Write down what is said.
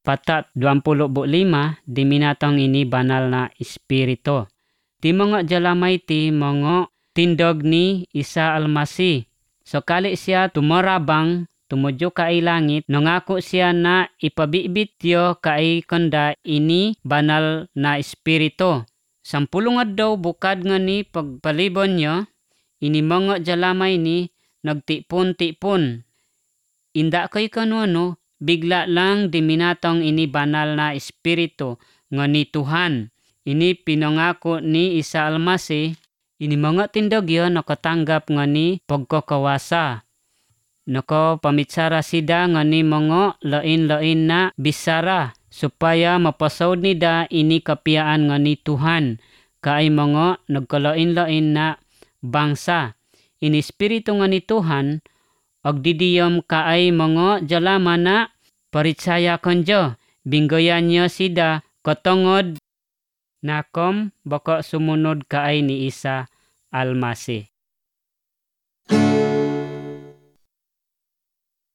patat 25 diminatang ini banal na espiritu. Ti mga jalamay ti mga tindog ni Isa Almasi. So kali siya tumarabang tumujo kay langit, nangako siya na ipabibityo kay kanda ini banal na espiritu. 10 adlaw bukad nga ni pagpalibon niya, ini mga jalamay ni nagtipon-tipon. Inda kay kanuano, bigla lang diminatang ini banal na espiritu nga ni Tuhan. Ini pinangako ni Isa Almasi, ini mga tindogyo nakatanggap nga ni pagkakawasa. Nakapamitsara sida nga ni mga lain-lain na bisara supaya mapasawd nida ini kapiyaan nga ni Tuhan kay mga nagkalain-lain na bangsa. Ini espiritu nga ni Tuhan agdidiyom kaay mga jalama na paritsaya kanjo. Binggoyan niya sida katungod nakom baka sumunod kaay ni Isa Almasi.